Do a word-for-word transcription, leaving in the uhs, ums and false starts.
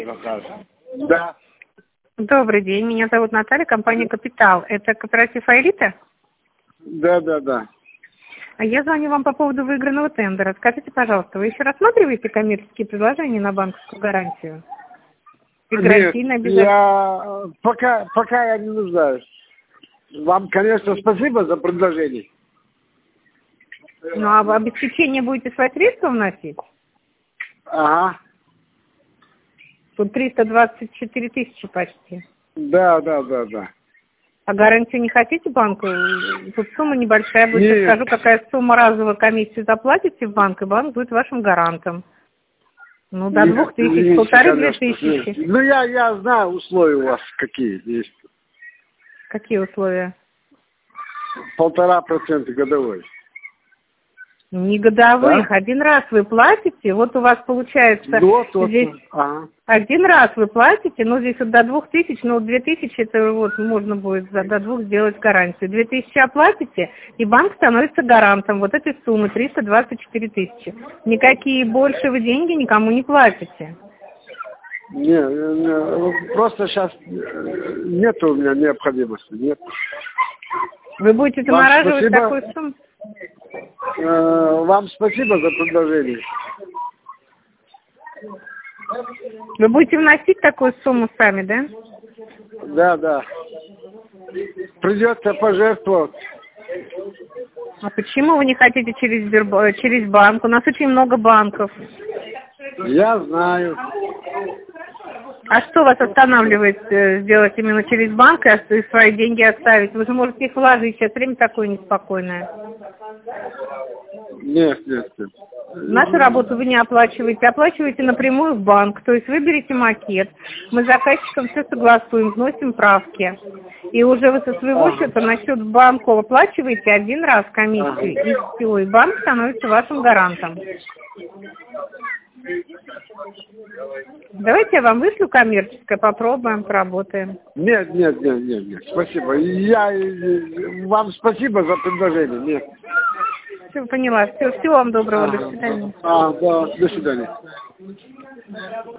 Да. Добрый день, меня зовут Наталья, компания «Капитал». Это кооператив «Аэлита»? Да, да, да. А я звоню вам по поводу выигранного тендера. Скажите, пожалуйста, вы еще рассматриваете коммерческие предложения на банковскую гарантию? И гарантийное Нет, обязательство? я пока, пока я не нуждаюсь. Вам, конечно, спасибо за предложение. Ну, а в обеспечение будете свои средства вносить? Ага. Тут триста двадцать четыре тысячи почти. Да, да, да, да. А гарантию не хотите банку? Тут сумма небольшая будет. Нет. Я скажу, какая сумма разовую комиссию заплатите в банк, и банк будет вашим гарантом. Ну, до Нет, двух тысяч, извините, полторы-две конечно, тысячи. нет. Ну, я, я знаю условия у вас какие есть. Какие условия? Полтора процента годовой. Не годовых, Да? один раз вы платите, вот у вас получается Вот, вот. здесь Ага. один раз вы платите, ну здесь вот до двух тысяч, ну две тысячи это вот можно будет за, до двух сделать гарантию. Две тысячи оплатите, и банк становится гарантом вот этой суммы триста двадцать четыре тысячи. Никакие больше вы деньги никому не платите. Не, не, просто сейчас нет у меня необходимости, нет. Вы будете Вам замораживать спасибо. такую сумму? Э, Вам спасибо за предложение. Вы будете вносить такую сумму сами, да? Да, да. Придется пожертвовать. А почему вы не хотите через Сберб- через банк? У нас очень много банков. Я знаю. А что вас останавливает э, сделать именно через банк и ост- и свои деньги оставить? Вы же можете их вложить, сейчас время такое неспокойное. Нет, нет, нет. Нашу работу вы не оплачиваете, оплачиваете напрямую в банк. То есть вы берете макет, мы с заказчиком все согласуем, вносим правки. И уже вы со своего Ага. счета на счет банка оплачиваете один раз комиссию, Ага. и все, и банк становится вашим гарантом. Давайте я вам вышлю коммерческое, попробуем, поработаем. Нет, нет, нет, нет, нет. Спасибо. Я э, вам спасибо за предложение. Нет. Все, поняла. Все, всего вам доброго, Ага. до свидания. А, да, до свидания.